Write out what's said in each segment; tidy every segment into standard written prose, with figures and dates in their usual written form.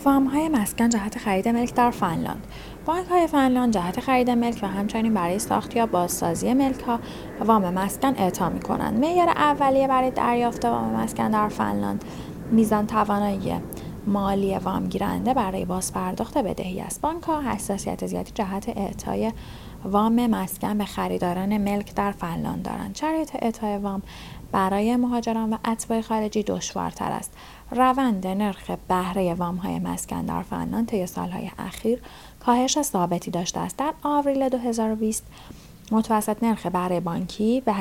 وام‌های مسکن جهت خرید ملک در فنلاند. بانک‌های فنلاند جهت خرید ملک و همچنین برای ساخت یا بازسازی ملک‌ها وام مسکن اعطا می‌کنند. معیار اولیه برای دریافت وام مسکن در فنلاند میزان توانایی مالی وام گیرنده برای بازپرداخت بدهی است. بانک‌ها حساسیت زیادی جهت اعطای وام مسکن به خریداران ملک در فنلاند دارند. شرایط اعطای وام برای مهاجران و اتباع خارجی دشوارتر است. روند نرخ بهره وام‌های مسکن در فنلاند طی سال‌های اخیر کاهش ثابتی داشته است. در آوریل 2020 متوسط نرخ بهره بانکی به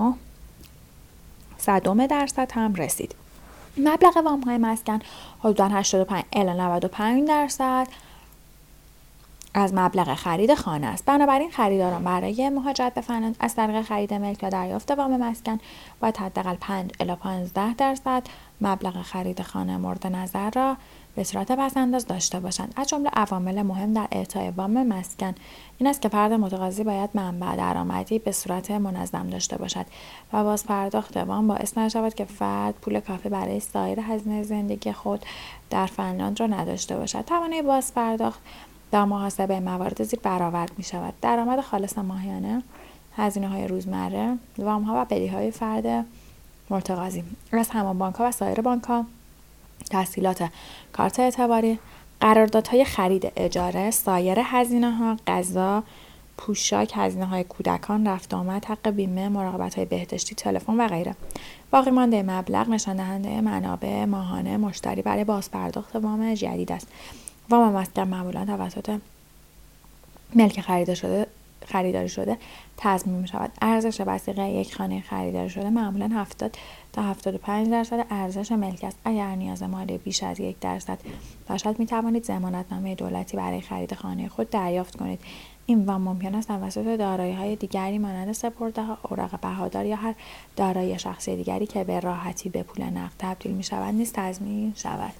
89% هم رسید. مبلغ وام‌های مسکن حدوداً 85 الی 95% از مبلغ خرید خانه است. بنابراین خریداران برای مهاجرت به فنلاند از طریق خرید ملک و دریافت وام مسکن باید حداقل 5 الی 15% مبلغ خرید خانه مورد نظر را به صورت پس‌انداز داشته باشند. از جمله عوامل مهم در اعطای وام مسکن این است که فرد متقاضی باید منبع درآمدی به صورت منظم داشته باشد و بازپرداخت وام باعث نشود که فرد پول کافی برای سایر هزینه زندگی خود در فنلاند را نداشته باشد. توانایی بازپرداخت در محاسبه موارد زیر برآورد می شود: درآمد خالص ماهیانه، هزینه‌های روزمره، وام‌ها و بدهی‌های فرد متقاضی از همان بانک‌ها و سایر بانک‌ها، تسهیلات کارت اعتباری، قراردادهای خرید اجاره، سایر هزینه‌ها، غذا، پوشاک، هزینه‌های کودکان، رفت و آمد، حق بیمه، مراقبت‌های بهداشتی، تلفن و غیره. باقی مانده مبلغ نشان دهنده منابع ماهانه مشتری برای بازپرداخت وام جدید است. وام مسکن معمولا توسط ملک خریداری شده تضمین می شود. ارزش وثیقه یک خانه خریداری شده معمولا 70 تا 75% ارزش ملک است. اگر نیاز مالی بیش از 1% باشد می توانید ضمانتنامه دولتی برای خرید خانه خود دریافت کنید. این وام ممکن است توسط دارایی‌های دیگری مانند سپرده‌ها، اوراق بهادار یا هر دارایی شخصی دیگری که به راحتی به پول نقد تبدیل می شود نیز تضمین شود.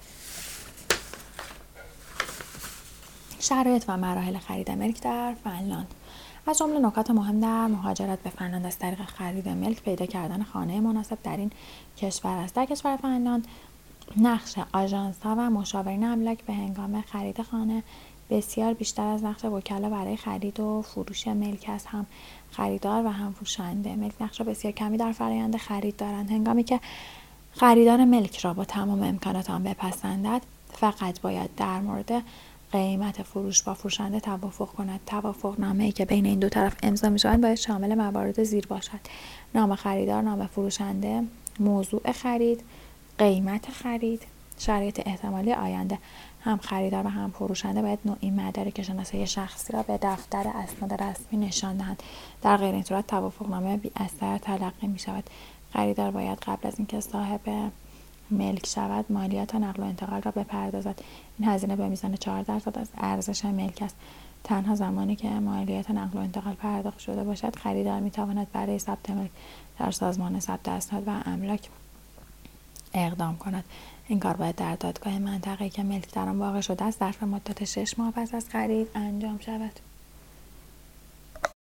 شرایط و مراحل خرید ملک در فنلاند. از جمله نکات مهم در مهاجرت به فنلاند از طریق خرید ملک پیدا کردن خانه مناسب در این کشور است. در کشور فنلاند نقش آژانس‌ها و مشاورین املاک به هنگام خرید خانه بسیار بیشتر از نقش وکلا برای خرید و فروش ملک است. هم خریدار و هم فروشنده ملک نقش بسیار کمی در فرآیند خرید دارند. هنگامی که خریدار ملک را با تمام امکانات آن بپسندد، فقط باید در مورد قیمت فروش با فروشنده توافق کند. توافقنامه‌ای که بین این دو طرف امضا می‌شود باید شامل موارد زیر باشد: نام خریدار، نام فروشنده، موضوع خرید، قیمت خرید، شرایط احتمالی آینده. هم خریدار و هم فروشنده باید نوعی مدارک شناسایی شخصی را به دفتر اسناد رسمی نشان دهند. در غیر این صورت توافقنامه بی‌اثر تلقی می‌شود. خریدار باید قبل از اینکه صاحب ملک شود مالیات نقل و انتقال را بپردازد. این هزینه به میزان 4% از ارزش ملک است. تنها زمانی که مالیات نقل و انتقال پرداخت شده باشد خریدار میتواند برای ثبت ملک در سازمان ثبت اسناد و املاک اقدام کند. این کار باید در دادگاه منطقه‌ای که ملک در آن واقع شده است ظرف مدت 6 ماه پس از خرید انجام شود.